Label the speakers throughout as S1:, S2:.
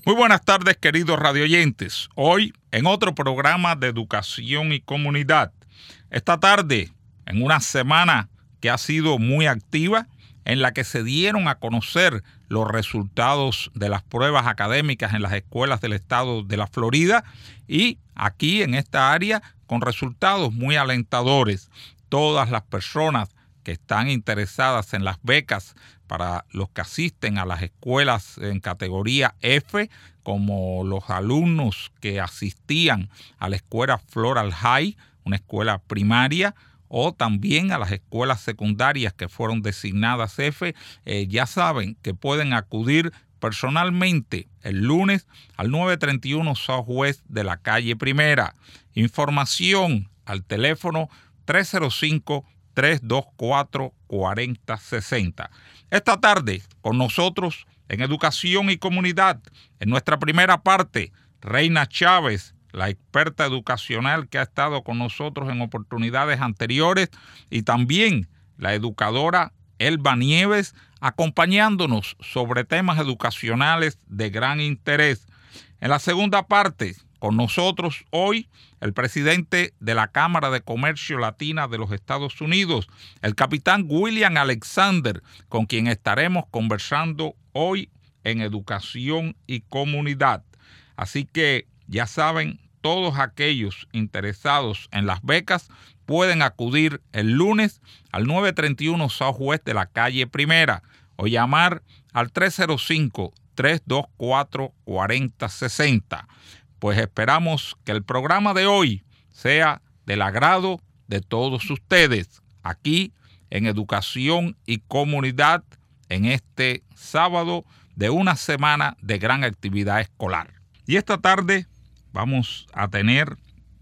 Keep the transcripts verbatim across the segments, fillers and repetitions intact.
S1: Muy buenas tardes, queridos radioyentes. Hoy, en otro programa de educación y comunidad. Esta tarde, en una semana que ha sido muy activa, en la que se dieron a conocer los resultados de las pruebas académicas en las escuelas del estado de la Florida, y aquí en esta área con resultados muy alentadores. Todas las personas que están interesadas en las becas para los que asisten a las escuelas en categoría F, como los alumnos que asistían a la escuela Floral High, una escuela primaria, o también a las escuelas secundarias que fueron designadas F, eh, ya saben que pueden acudir personalmente el lunes al novecientos treinta y uno Southwest de la calle Primera. Información al teléfono tres cero cinco, tres dos cuatro, cuatro cero seis cero. Esta tarde con nosotros en Educación y Comunidad, en nuestra primera parte, Reina Chávez, la experta educacional que ha estado con nosotros en oportunidades anteriores, y también la educadora Elba Nieves, acompañándonos sobre temas educacionales de gran interés. En la segunda parte, con nosotros hoy, el presidente de la Cámara de Comercio Latina de los Estados Unidos, el capitán William Alexander, con quien estaremos conversando hoy en Educación y Comunidad. Así que ya saben, todos aquellos interesados en las becas pueden acudir el lunes al novecientos treinta y uno Southwest de la calle Primera o llamar al tres cero cinco, tres dos cuatro, cuatro cero seis cero. Pues esperamos que el programa de hoy sea del agrado de todos ustedes, aquí en Educación y Comunidad, en este sábado de una semana de gran actividad escolar. Y esta tarde vamos a tener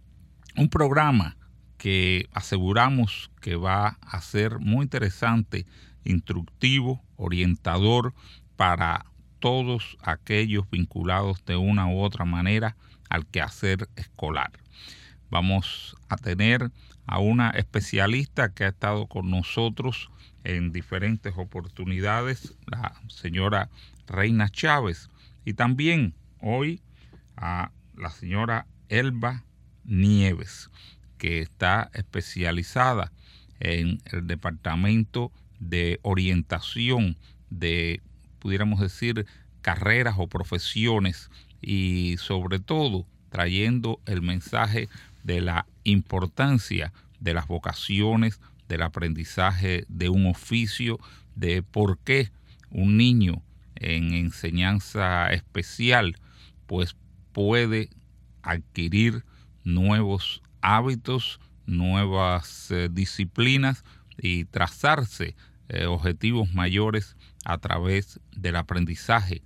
S1: un programa que aseguramos que va a ser muy interesante, instructivo, orientador para todos aquellos vinculados de una u otra manera al quehacer escolar. Vamos a tener a una especialista que ha estado con nosotros en diferentes oportunidades, la señora Reina Chávez, y también hoy a la señora Elba Nieves, que está especializada en el departamento de orientación de, pudiéramos decir, carreras o profesiones, y sobre todo trayendo el mensaje de la importancia de las vocaciones, del aprendizaje de un oficio, de por qué un niño en enseñanza especial pues puede adquirir nuevos hábitos, nuevas eh, disciplinas y trazarse eh, objetivos mayores a través del aprendizaje,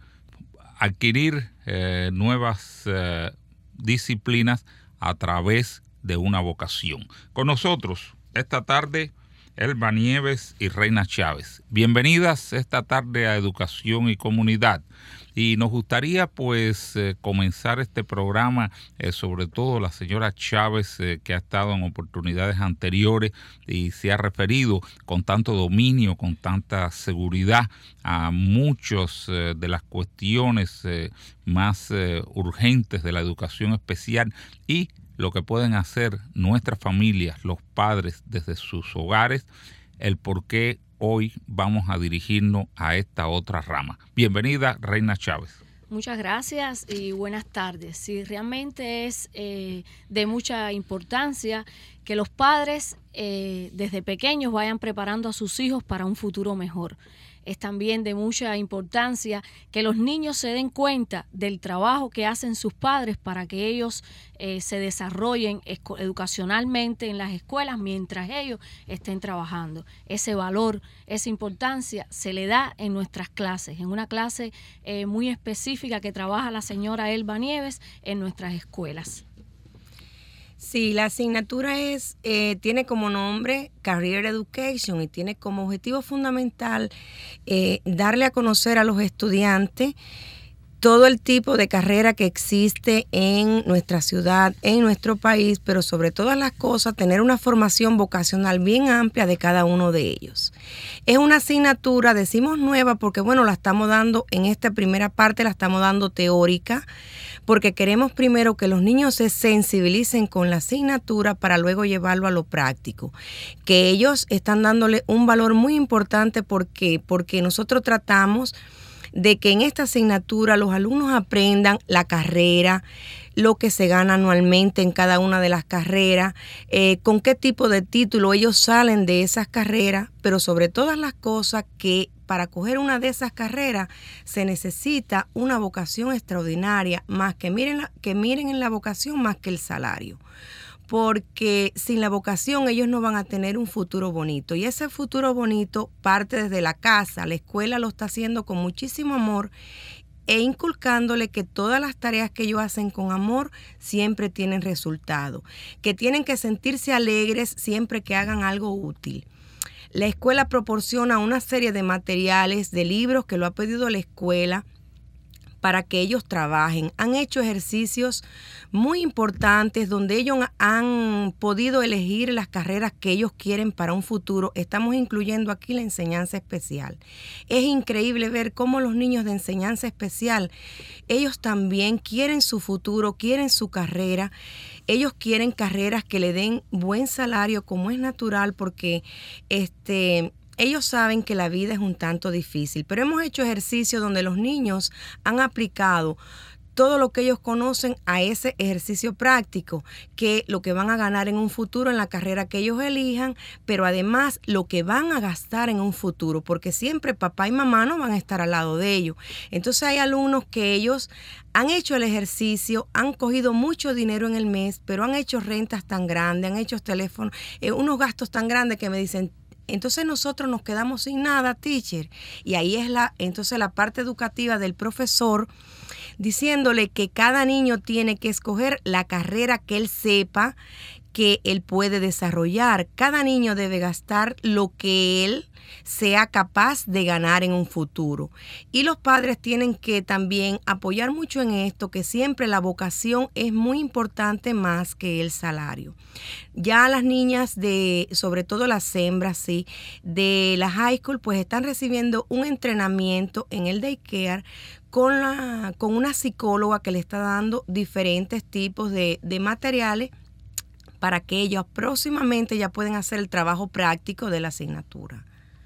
S1: adquirir eh, nuevas eh, disciplinas a través de una vocación. Con nosotros esta tarde Elba Nieves y Reina Chávez. Bienvenidas esta tarde a Educación y Comunidad. Y nos gustaría pues eh, comenzar este programa, eh, sobre todo la señora Chávez, eh, que ha estado en oportunidades anteriores y se ha referido con tanto dominio, con tanta seguridad a muchas eh, de las cuestiones eh, más eh, urgentes de la educación especial y lo que pueden hacer nuestras familias, los padres desde sus hogares, el por qué hoy vamos a dirigirnos a esta otra rama. Bienvenida, Reina Chávez.
S2: Muchas gracias y buenas tardes. Sí, realmente es eh, de mucha importancia que los padres eh, desde pequeños vayan preparando a sus hijos para un futuro mejor. Es también de mucha importancia que los niños se den cuenta del trabajo que hacen sus padres para que ellos eh, se desarrollen educacionalmente en las escuelas mientras ellos estén trabajando. Ese valor, esa importancia se le da en nuestras clases, en una clase eh, muy específica que trabaja la señora Elba Nieves en nuestras escuelas.
S3: Sí, la asignatura es eh, tiene como nombre Career Education y tiene como objetivo fundamental eh, darle a conocer a los estudiantes todo el tipo de carrera que existe en nuestra ciudad, en nuestro país, pero sobre todas las cosas, tener una formación vocacional bien amplia de cada uno de ellos. Es una asignatura, decimos nueva, porque bueno, la estamos dando en esta primera parte, la estamos dando teórica, porque queremos primero que los niños se sensibilicen con la asignatura para luego llevarlo a lo práctico. Que ellos están dándole un valor muy importante, porque porque nosotros tratamos de que en esta asignatura los alumnos aprendan la carrera, lo que se gana anualmente en cada una de las carreras, eh, con qué tipo de título ellos salen de esas carreras, pero sobre todas las cosas que para coger una de esas carreras se necesita una vocación extraordinaria, más que miren, la, que miren en la vocación más que el salario. Porque sin la vocación ellos no van a tener un futuro bonito, y ese futuro bonito parte desde la casa. La escuela lo está haciendo con muchísimo amor e inculcándole que todas las tareas que ellos hacen con amor siempre tienen resultado, que tienen que sentirse alegres siempre que hagan algo útil. La escuela proporciona una serie de materiales, de libros que lo ha pedido la escuela, para que ellos trabajen. Han hecho ejercicios muy importantes donde ellos han podido elegir las carreras que ellos quieren para un futuro. Estamos incluyendo aquí la enseñanza especial. Es increíble ver cómo los niños de enseñanza especial, ellos también quieren su futuro, quieren su carrera. Ellos quieren carreras que le den buen salario, como es natural, porque este... ellos saben que la vida es un tanto difícil, pero hemos hecho ejercicios donde los niños han aplicado todo lo que ellos conocen a ese ejercicio práctico, que lo que van a ganar en un futuro en la carrera que ellos elijan, pero además lo que van a gastar en un futuro, porque siempre papá y mamá no van a estar al lado de ellos. Entonces hay alumnos que ellos han hecho el ejercicio, han cogido mucho dinero en el mes, pero han hecho rentas tan grandes, han hecho teléfonos, eh, unos gastos tan grandes que me dicen, entonces nosotros nos quedamos sin nada, teacher. Y ahí es la, entonces la parte educativa del profesor, diciéndole que cada niño tiene que escoger la carrera que él sepa que él puede desarrollar. Cada niño debe gastar lo que él sea capaz de ganar en un futuro. Y los padres tienen que también apoyar mucho en esto, que siempre la vocación es muy importante más que el salario. Ya las niñas de, sobre todo las hembras, sí, de la high school, pues están recibiendo un entrenamiento en el daycare con, la, con una psicóloga que le está dando diferentes tipos de, de materiales para que ellos próximamente ya pueden hacer el trabajo práctico de la asignatura.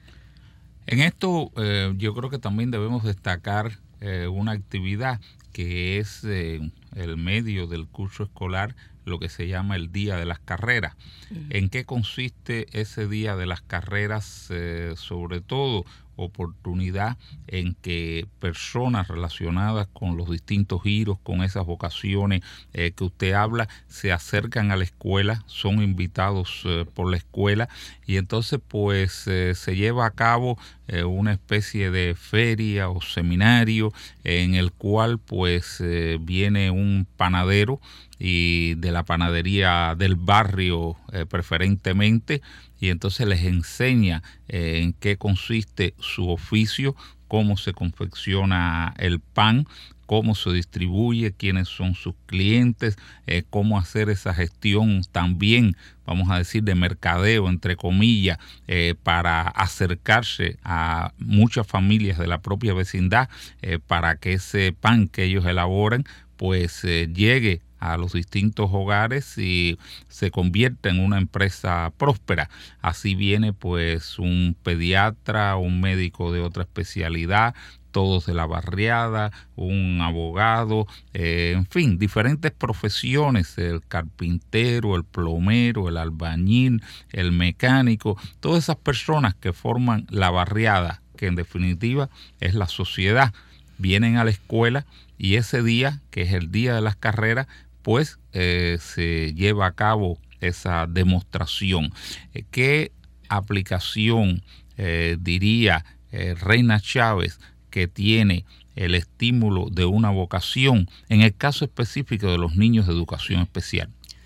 S1: En esto eh, yo creo que también debemos destacar eh, una actividad que es eh, el medio del curso escolar, lo que se llama el Día de las Carreras. Uh-huh. ¿En qué consiste ese Día de las Carreras? Eh, sobre todo, oportunidad en que personas relacionadas con los distintos giros, con esas vocaciones eh, que usted habla, se acercan a la escuela, son invitados eh, por la escuela, y entonces pues eh, se lleva a cabo eh, una especie de feria o seminario en el cual pues eh, viene un panadero, y de la panadería del barrio eh, preferentemente, y entonces les enseña eh, en qué consiste su oficio, cómo se confecciona el pan, cómo se distribuye, quiénes son sus clientes, eh, cómo hacer esa gestión también, vamos a decir, de mercadeo, entre comillas, eh, para acercarse a muchas familias de la propia vecindad, eh, para que ese pan que ellos elaboran pues eh, llegue a los distintos hogares y se convierte en una empresa próspera. Así viene pues un pediatra, un médico de otra especialidad, todos de la barriada, un abogado, eh, en fin, diferentes profesiones, el carpintero, el plomero, el albañil, el mecánico, todas esas personas que forman la barriada, que en definitiva es la sociedad, vienen a la escuela, y ese día, que es el Día de las Carreras, pues eh, se lleva a cabo esa demostración. Eh, ¿Qué aplicación eh, diría eh, Reina Chávez que tiene el estímulo de una vocación en el caso específico de los niños de educación especial?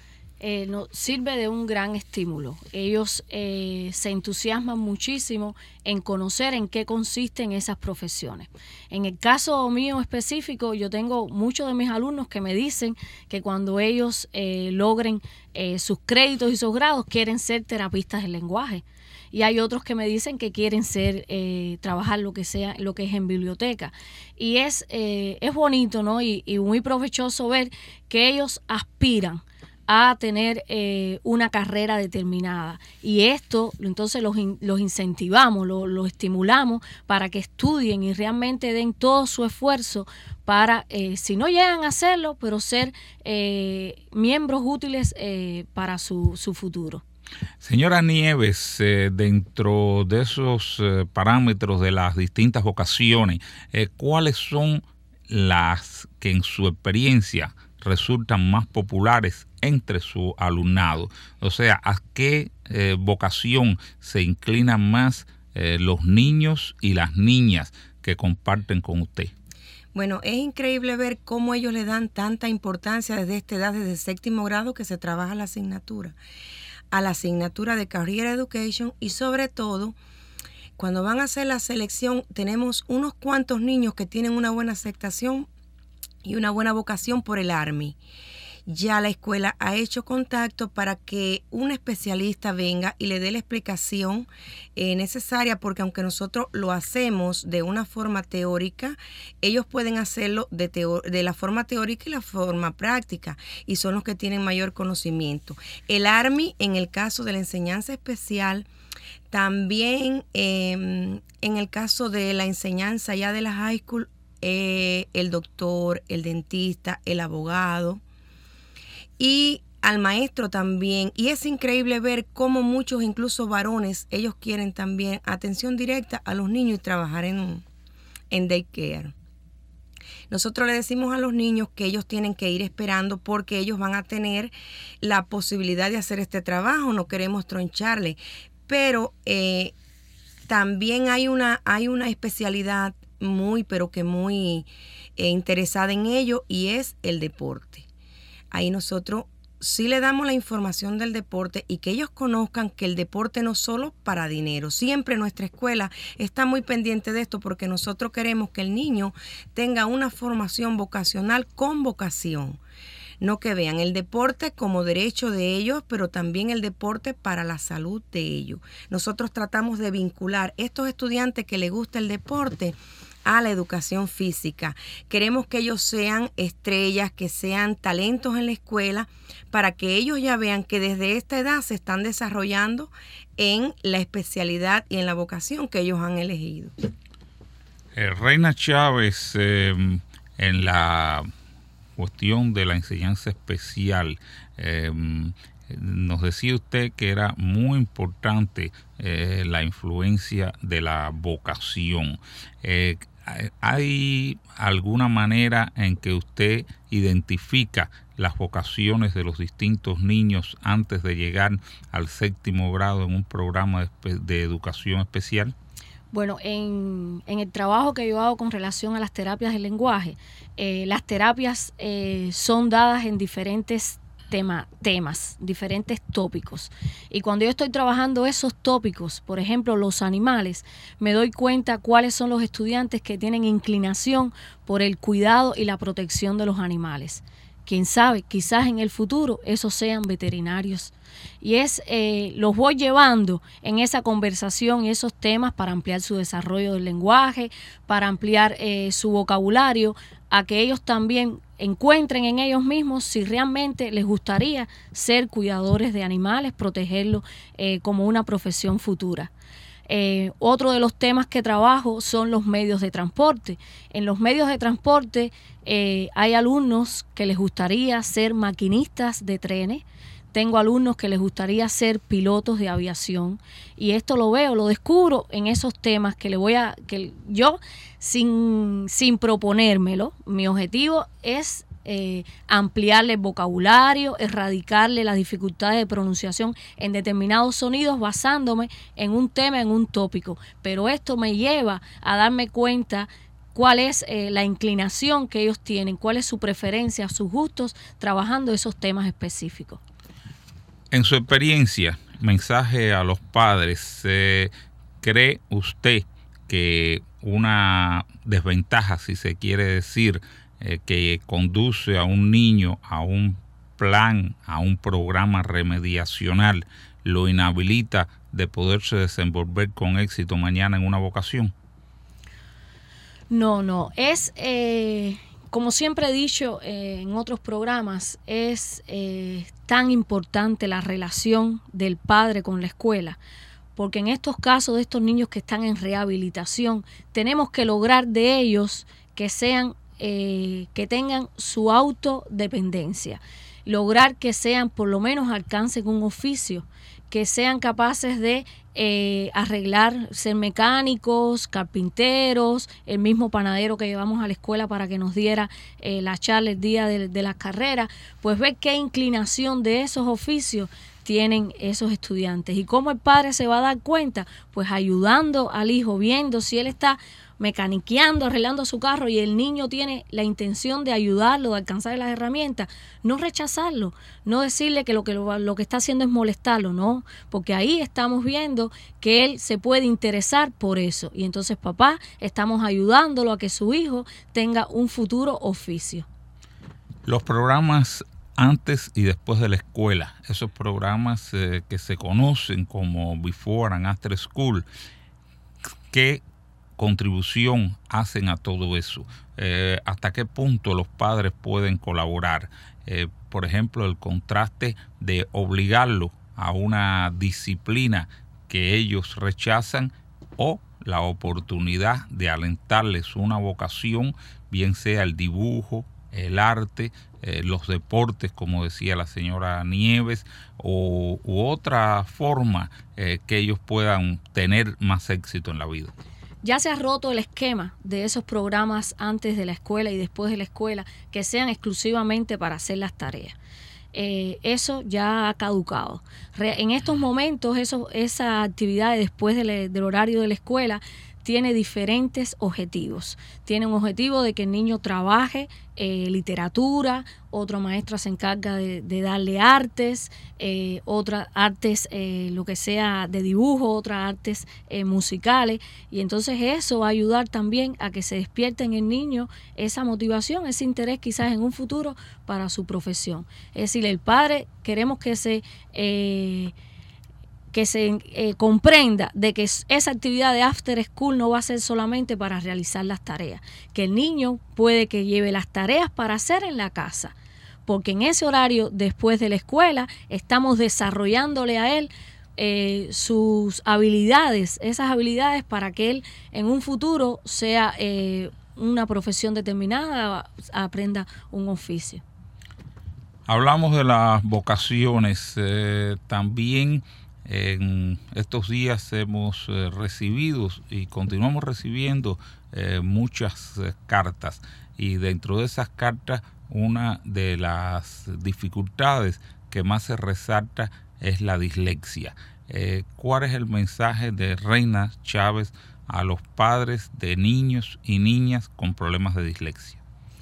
S2: Eh, no, sirve de un gran estímulo. Ellos eh, se entusiasman muchísimo en conocer en qué consisten esas profesiones. En el caso mío específico, yo tengo muchos de mis alumnos que me dicen que cuando ellos eh, logren eh, sus créditos y sus grados, quieren ser terapistas del lenguaje. Y hay otros que me dicen que quieren ser, eh, trabajar lo que sea, lo que es en biblioteca. Y es, eh, es bonito, ¿no? Y, y muy provechoso ver que ellos aspiran a tener eh, una carrera determinada. Y esto, entonces los, in, los incentivamos, los, los estimulamos para que estudien y realmente den todo su esfuerzo para, eh, si no llegan a hacerlo, pero ser eh, miembros útiles eh, para su, su futuro.
S1: Señora Nieves, eh, dentro de esos eh, parámetros de las distintas vocaciones, eh, ¿cuáles son las que en su experiencia resultan más populares entre su alumnado? O sea, ¿a qué eh, vocación se inclinan más eh, los niños y las niñas que comparten con usted?
S3: Bueno, es increíble ver cómo ellos le dan tanta importancia desde esta edad, desde el séptimo grado, que se trabaja la asignatura, a la asignatura de Career Education, y sobre todo, cuando van a hacer la selección, tenemos unos cuantos niños que tienen una buena aceptación y una buena vocación por el Army. Ya la escuela ha hecho contacto para que un especialista venga y le dé la explicación eh, necesaria, porque aunque nosotros lo hacemos de una forma teórica, ellos pueden hacerlo de, teo- de la forma teórica y la forma práctica, y son los que tienen mayor conocimiento. El Army, en el caso de la enseñanza especial, también eh, en el caso de la enseñanza ya de la high school, eh, el doctor, el dentista, el abogado, y al maestro también. Y es increíble ver cómo muchos, incluso varones, ellos quieren también atención directa a los niños y trabajar en, en daycare. Nosotros le decimos a los niños que ellos tienen que ir esperando, porque ellos van a tener la posibilidad de hacer este trabajo, no queremos troncharle, pero eh, también hay una, hay una especialidad muy, pero que muy eh, interesada en ello, y es el deporte. Ahí nosotros sí le damos la información del deporte, y que ellos conozcan que el deporte no es solo para dinero. Siempre nuestra escuela está muy pendiente de esto, porque nosotros queremos que el niño tenga una formación vocacional con vocación. No que vean el deporte como derecho de ellos, pero también el deporte para la salud de ellos. Nosotros tratamos de vincular estos estudiantes que les gusta el deporte a la educación física. Queremos que ellos sean estrellas, que sean talentos en la escuela, para que ellos ya vean que desde esta edad se están desarrollando en la especialidad y en la vocación que ellos han elegido.
S1: Eh, Reina Chávez, eh, en la cuestión de la enseñanza especial, eh, nos decía usted que era muy importante eh, la influencia de la vocación. Eh, ¿Hay alguna manera en que usted identifica las vocaciones de los distintos niños antes de llegar al séptimo grado en un programa de, de educación especial?
S2: Bueno, en, en el trabajo que yo hago con relación a las terapias del lenguaje, eh, las terapias eh, son dadas en diferentes tema, temas, diferentes tópicos. Y cuando yo estoy trabajando esos tópicos, por ejemplo, los animales, me doy cuenta cuáles son los estudiantes que tienen inclinación por el cuidado y la protección de los animales. Quién sabe, quizás en el futuro esos sean veterinarios. Y es eh, los voy llevando en esa conversación y esos temas para ampliar su desarrollo del lenguaje, para ampliar eh, su vocabulario, a que ellos también encuentren en ellos mismos si realmente les gustaría ser cuidadores de animales, protegerlos eh, como una profesión futura. Eh, otro de los temas que trabajo son los medios de transporte. En los medios de transporte eh, hay alumnos que les gustaría ser maquinistas de trenes. Tengo alumnos que les gustaría ser pilotos de aviación, y esto lo veo, lo descubro en esos temas que le voy a, que yo sin, sin proponérmelo, mi objetivo es eh, ampliarle el vocabulario, erradicarle las dificultades de pronunciación en determinados sonidos basándome en un tema, en un tópico. Pero esto me lleva a darme cuenta cuál es eh, la inclinación que ellos tienen, cuál es su preferencia, sus gustos, trabajando esos temas específicos.
S1: En su experiencia, mensaje a los padres, eh, ¿cree usted que una desventaja, si se quiere decir, eh, que conduce a un niño a un plan, a un programa remediacional, lo inhabilita de poderse desenvolver con éxito mañana en una vocación?
S2: No, no, es, eh, como siempre he dicho eh, en otros programas, es eh, tan importante la relación del padre con la escuela, porque en estos casos de estos niños que están en rehabilitación, tenemos que lograr de ellos que sean, eh, que tengan su autodependencia, lograr que sean, por lo menos alcancen un oficio, que sean capaces de eh, arreglar, ser mecánicos, carpinteros, el mismo panadero que llevamos a la escuela para que nos diera eh, la charla el día de, de las carreras, pues ver qué inclinación de esos oficios tienen esos estudiantes. ¿Y cómo el padre se va a dar cuenta? Pues ayudando al hijo, viendo si él está mecaniqueando, arreglando su carro y el niño tiene la intención de ayudarlo, de alcanzar las herramientas, no rechazarlo, no decirle que lo que lo, lo que está haciendo es molestarlo, no, porque ahí estamos viendo que él se puede interesar por eso y entonces papá estamos ayudándolo a que su hijo tenga un futuro oficio.
S1: Los programas antes y después de la escuela, esos programas eh, que se conocen como Before and After School, ¿qué contribución hacen a todo eso? Eh, ¿Hasta qué punto los padres pueden colaborar? Eh, por ejemplo, el contraste de obligarlo a una disciplina que ellos rechazan o la oportunidad de alentarles una vocación, bien sea el dibujo, el arte, eh, los deportes, como decía la señora Nieves, o u otra forma eh, que ellos puedan tener más éxito en la vida.
S2: Ya se ha roto el esquema de esos programas antes de la escuela y después de la escuela que sean exclusivamente para hacer las tareas. Eh, eso ya ha caducado. Re, en estos momentos, eso, esa actividad después de le, del horario de la escuela tiene diferentes objetivos. Tiene un objetivo de que el niño trabaje eh, literatura, otra maestra se encarga de, de darle artes, eh, otras artes, eh, lo que sea de dibujo, otras artes eh, musicales, y entonces eso va a ayudar también a que se despierte en el niño esa motivación, ese interés quizás en un futuro para su profesión. Es decir, el padre queremos que se... Eh, que se eh, comprenda de que esa actividad de after school no va a ser solamente para realizar las tareas, que el niño puede que lleve las tareas para hacer en la casa, porque en ese horario después de la escuela estamos desarrollándole a él eh, sus habilidades, esas habilidades para que él en un futuro sea eh, una profesión determinada, aprenda un oficio.
S1: Hablamos de las vocaciones, eh, también en estos días hemos eh, recibido y continuamos recibiendo eh, muchas eh, cartas, y dentro de esas cartas una de las dificultades que más se resalta es la dislexia. Eh, ¿Cuál es el mensaje de Reina Chávez a los padres de niños y niñas con problemas de dislexia?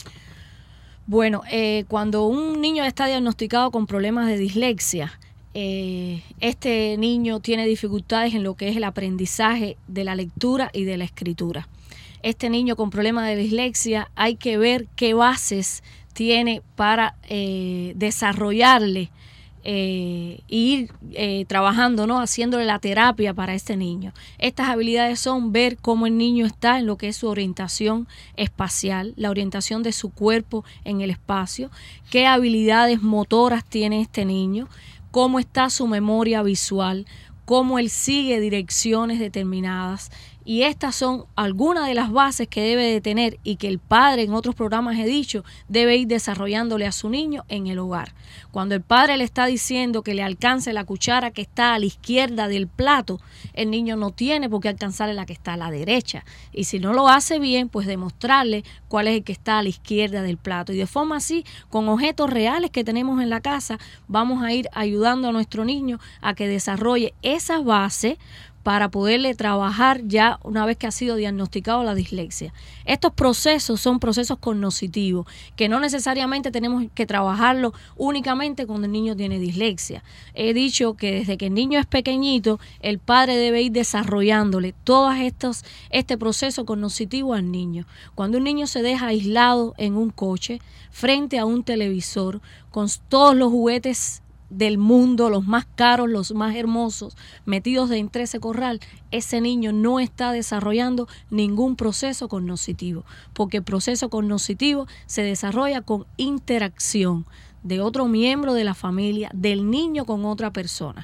S2: Bueno, eh, cuando un niño está diagnosticado con problemas de dislexia, Eh, este niño tiene dificultades en lo que es el aprendizaje de la lectura y de la escritura. Este niño con problemas de dislexia hay que ver qué bases tiene para eh, desarrollarle eh, e ir eh, trabajando, ¿no? Haciéndole la terapia para este niño. Estas habilidades son ver cómo el niño está en lo que es su orientación espacial, la orientación de su cuerpo en el espacio, qué habilidades motoras tiene este niño, cómo está su memoria visual, cómo él sigue direcciones determinadas. Y estas son algunas de las bases que debe de tener y que el padre, en otros programas he dicho, debe ir desarrollándole a su niño en el hogar. Cuando el padre le está diciendo que le alcance la cuchara que está a la izquierda del plato, el niño no tiene por qué alcanzarle la que está a la derecha. Y si no lo hace bien, pues demostrarle cuál es el que está a la izquierda del plato. Y de forma así, con objetos reales que tenemos en la casa, vamos a ir ayudando a nuestro niño a que desarrolle esas bases para poderle trabajar ya una vez que ha sido diagnosticado la dislexia. Estos procesos son procesos cognitivos, que no necesariamente tenemos que trabajarlo únicamente cuando el niño tiene dislexia. He dicho que desde que el niño es pequeñito, el padre debe ir desarrollándole todos estos, este proceso cognitivo al niño. Cuando un niño se deja aislado en un coche, frente a un televisor, con todos los juguetes del mundo, los más caros, los más hermosos, metidos dentro de ese corral, ese niño no está desarrollando ningún proceso cognitivo, porque el proceso cognitivo se desarrolla con interacción de otro miembro de la familia, del niño con otra persona.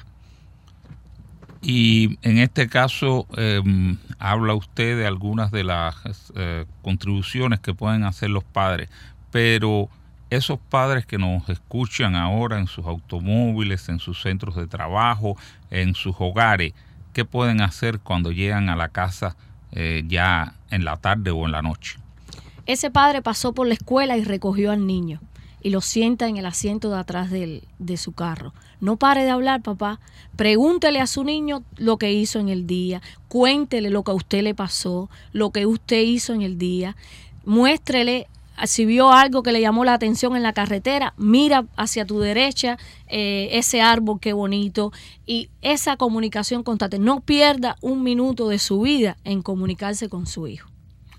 S1: Y en este caso, eh, habla usted de algunas de las eh, contribuciones que pueden hacer los padres, pero esos padres que nos escuchan ahora en sus automóviles, en sus centros de trabajo, en sus hogares, ¿qué pueden hacer cuando llegan a la casa eh, ya en la tarde o en la noche?
S2: Ese padre pasó por la escuela y recogió al niño y lo sienta en el asiento de atrás del, de su carro. No pare de hablar, papá. Pregúntele a su niño lo que hizo en el día. Cuéntele lo que a usted le pasó, lo que usted hizo en el día. Muéstrele. Si vio algo que le llamó la atención en la carretera, mira hacia tu derecha, eh, ese árbol, qué bonito. Y esa comunicación constante. No pierda un minuto de su vida en comunicarse con su hijo.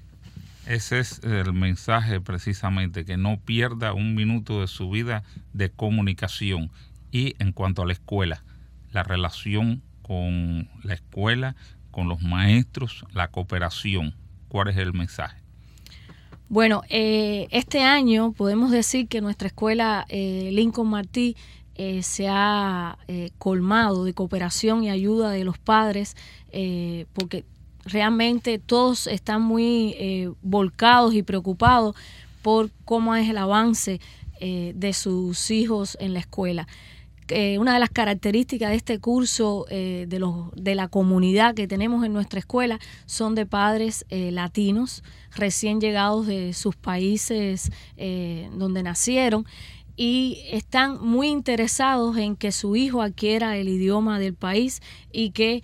S1: Ese es el mensaje precisamente, que no pierda un minuto de su vida de comunicación. Y en cuanto a la escuela, la relación con la escuela, con los maestros, la cooperación. ¿Cuál es el mensaje?
S2: Bueno, eh, este año podemos decir que nuestra escuela eh, Lincoln Martí eh, se ha eh, colmado de cooperación y ayuda de los padres, eh, porque realmente todos están muy eh, volcados y preocupados por cómo es el avance eh, de sus hijos en la escuela. Eh, una de las características de este curso eh, de, los, de la comunidad que tenemos en nuestra escuela son de padres eh, latinos recién llegados de sus países eh, donde nacieron, y están muy interesados en que su hijo adquiera el idioma del país y que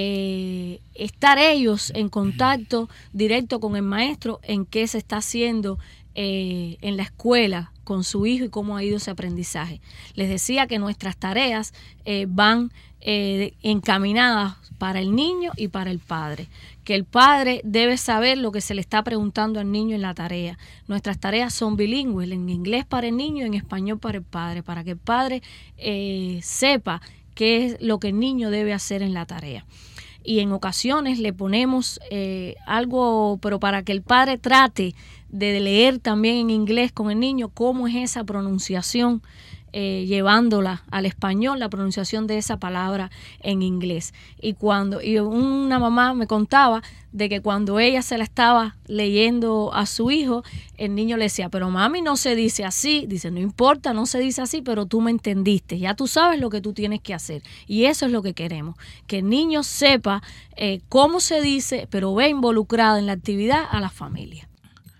S2: eh, estar ellos en contacto directo con el maestro en qué se está haciendo eh, en la escuela con su hijo y cómo ha ido ese aprendizaje. Les decía que nuestras tareas eh, van eh, encaminadas para el niño y para el padre, que el padre debe saber lo que se le está preguntando al niño en la tarea. Nuestras tareas son bilingües, en inglés para el niño y en español para el padre, para que el padre eh, sepa qué es lo que el niño debe hacer en la tarea. Y en ocasiones le ponemos eh, algo, pero para que el padre trate de leer también en inglés con el niño cómo es esa pronunciación, eh, llevándola al español, la pronunciación de esa palabra en inglés. Y cuando y una mamá me contaba de que cuando ella se la estaba leyendo a su hijo, el niño le decía, pero mami, no se dice así. Dice, no importa, no se dice así, pero tú me entendiste, ya tú sabes lo que tú tienes que hacer. Y eso es lo que queremos, que el niño sepa eh, cómo se dice, pero ve involucrada en la actividad a la familia.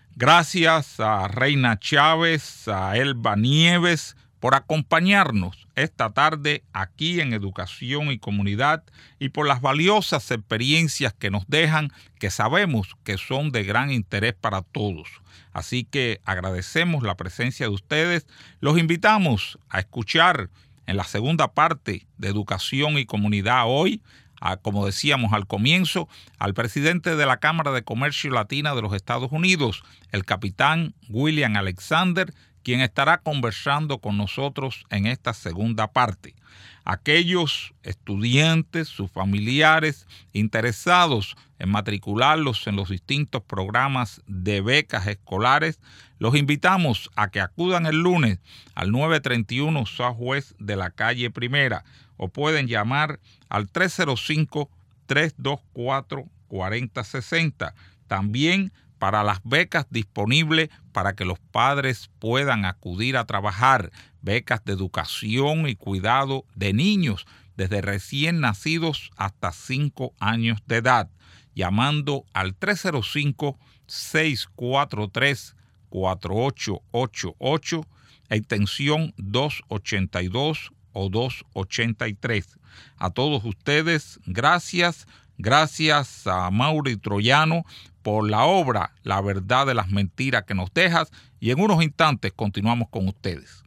S1: Gracias a Reina Chávez, a Elba Nieves, por acompañarnos esta tarde aquí en Educación y Comunidad, y por las valiosas experiencias que nos dejan, que sabemos que son de gran interés para todos. Así que agradecemos la presencia de ustedes. Los invitamos a escuchar en la segunda parte de Educación y Comunidad hoy, a, como decíamos al comienzo, al presidente de la Cámara de Comercio Latina de los Estados Unidos, el capitán William Alexander, quien estará conversando con nosotros en esta segunda parte. Aquellos estudiantes, sus familiares, interesados en matricularlos en los distintos programas de becas escolares, los invitamos a que acudan el lunes al nueve treinta y uno Southwest de la calle Primera, o pueden llamar al tres cero cinco, tres dos cuatro, cuatro cero seis cero. También para las becas disponibles para que los padres puedan acudir a trabajar, becas de educación y cuidado de niños desde recién nacidos hasta cinco años de edad, llamando al tres cero cinco, seis cuatro tres, cuatro ocho ocho ocho, extensión doscientos ochenta y dos o dos ochenta y tres. A todos ustedes, gracias. Gracias a Mauri Troyano por la obra La verdad de las mentiras que nos dejas, y en unos instantes continuamos con ustedes.